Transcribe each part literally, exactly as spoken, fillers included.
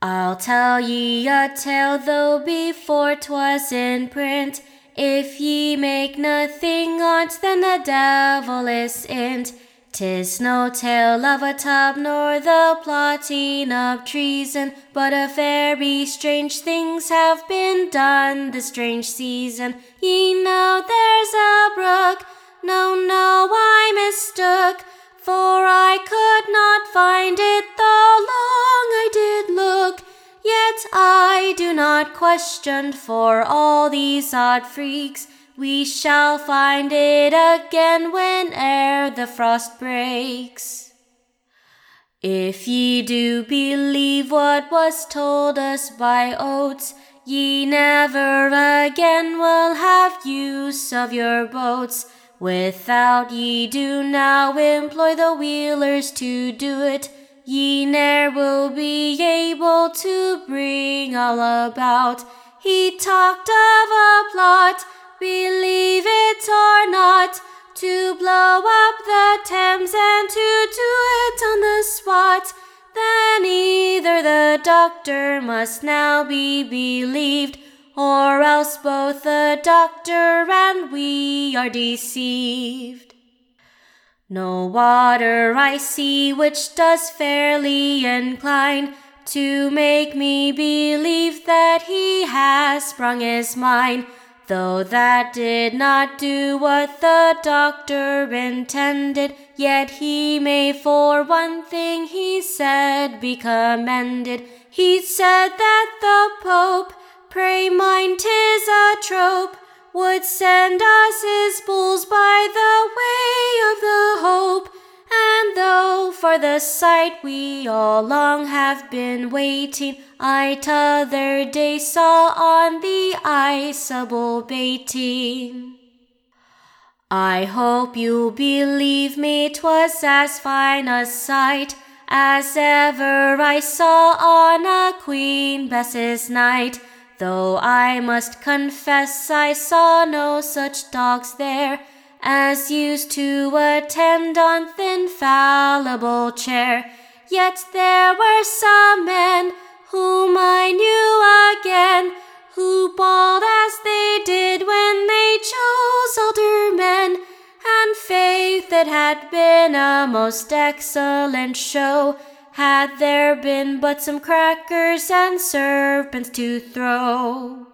I'll tell ye a tale, though before 'twas in print. If ye make nothing on't, then the devil is in't. 'Tis no tale of a tub, nor the plotting of treason, but a very strange things have been done this strange season. Ye know there's a brook, no, no, I mistook, for I could not find it, though long I did look. Yet I do not question, for all these odd freaks, we shall find it again whene'er the frost breaks. If ye do believe what was told us by Oates, ye never again will have use of your boats. Without ye do now employ the wheelers to do it, ye ne'er will be able to bring all about. He talked of a plot, believe it or not, to blow up the Thames and to do it on the spot. Then either the doctor must now be believed, or else both the doctor and we are deceived. No water I see which does fairly incline to make me believe that he has sprung his mine, though that did not do what the doctor intended, yet he may for one thing he said be commended. He said that the Pope, pray mind 'tis a trope, would send us his bulls by the way of the Hope. And though for the sight we all long have been waiting, I t'other day saw on the ice a bull baiting. I hope you'll believe me 'twas as fine a sight as ever I saw on a Queen Bess's night, though I must confess I saw no such dogs there as used to attend on th' infallible chair. Yet there were some men whom I knew again, who bawled as they did when they chose aldermen, and faith it had been a most excellent show, had there been but some crackers and serpents to throw.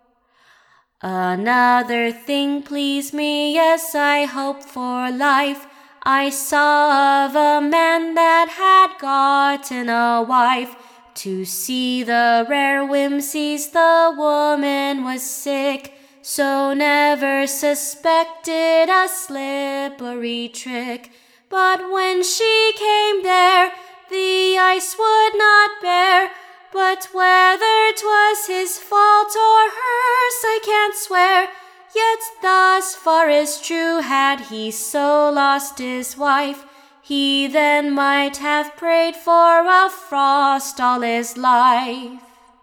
Another thing pleased me as I hoped for life. I saw of a man that had gotten a wife. To see the rare whimsies the woman was sick, so never suspected a slippery trick. But when she came there, the ice would not bear, but whether 'twas his fault or hers I can't swear. Yet thus far is true, had he so lost his wife, he then might have prayed for a frost all his life.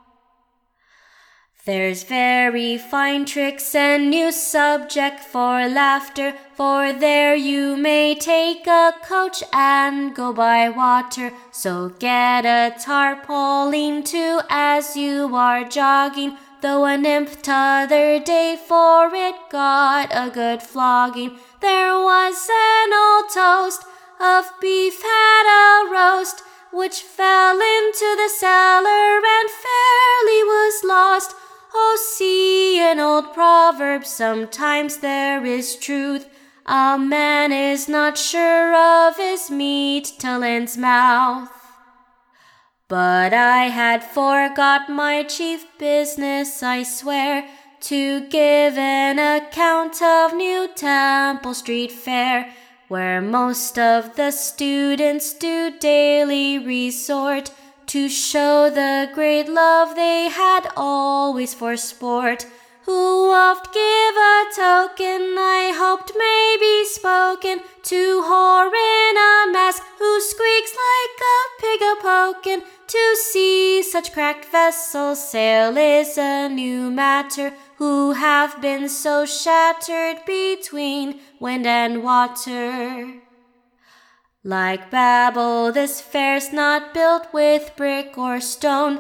There's very fine tricks and new subject for laughter, for there you may take a coach and go by water. So get a tarpaulin too as you are jogging, though a nymph t'other day for it got a good flogging. There was an old toast of beef had a roast, which fell into the cellar and fairly was lost. Oh, see, an old proverb, sometimes there is truth. A man is not sure of his meat till in's mouth. But I had forgot my chief business, I swear, to give an account of New Temple Street Fair, where most of the students do daily resort, to show the great love they had always for sport. Who oft give a token I hoped may be spoken, to whore in a mask who squeaks like a pig a-pokin'. To see such cracked vessels sail is a new matter, who have been so shattered between wind and water. Like Babel, this fair's not built with brick or stone,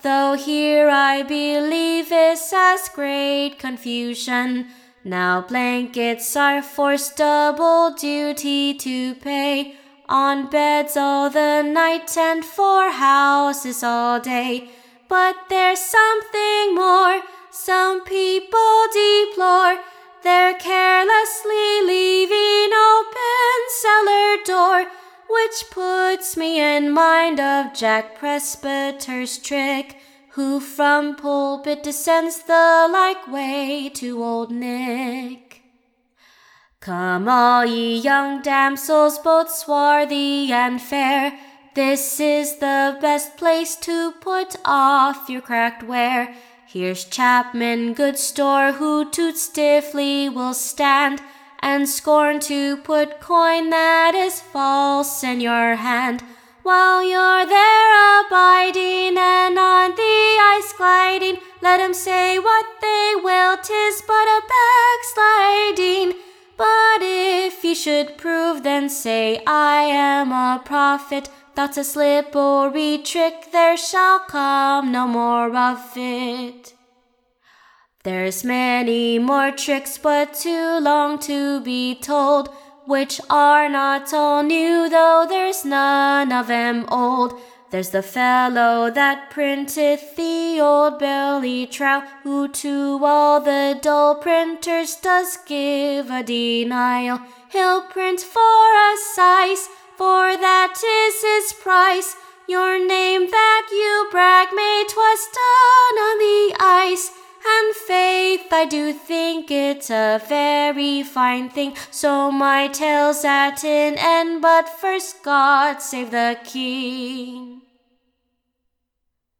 though here I believe is as great confusion. Now blankets are forced double duty to pay, on beds all the night and for houses all day. But there's something more some people deplore, they're carelessly leaving open cellar door, which puts me in mind of Jack Presbyter's trick, who from pulpit descends the like way to old Nick. Come all ye young damsels, both swarthy and fair, this is the best place to put off your cracked wear. Here's Chapman good store, who toots stiffly will stand, and scorn to put coin that is false in your hand. While you're there abiding and on the ice gliding, let 'em say what they will, 'tis but a backsliding. But if ye should prove, then say I am a prophet, that's a slippery trick, there shall come no more of it. There's many more tricks, but too long to be told, which are not all new, though there's none of 'em old. There's the fellow that printeth the old Billy Trow, who to all the dull printers does give a denial. He'll print for a size, for that is his price. Your name that you brag may 'twas done on the ice. And faith, I do think it a very fine thing, so my tale's at an end, but first God save the King.